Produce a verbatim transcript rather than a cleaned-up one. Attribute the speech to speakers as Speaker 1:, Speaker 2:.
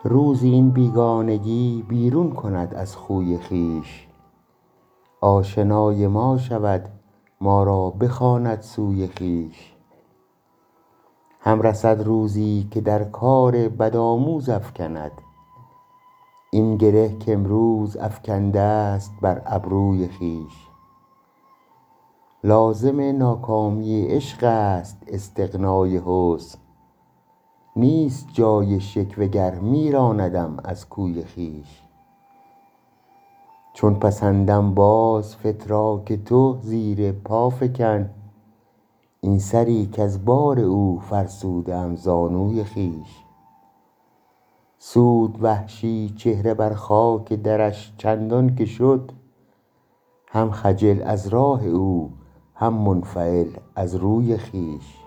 Speaker 1: روزی این بیگانگی بیرون کند از خوی خویش، آشنای ما شود ما را بخواند سوی خویش. هم رسد روزی که در کار بدآموز افکند، این گره کامروز افکنده است بر ابروی خویش. لازم ناکامی عشق است استغنای حسن، نیست جای شکوه گر می راندم از کوی خویش. چون پسندم باز فتراک تو زیر پا فکن، این سری کز بار او فرسوده ام زانوی خویش. سود وحشی چهره بر خاک درش چندان که شد، هم خجل از راه او هم منفعل از روی خویش.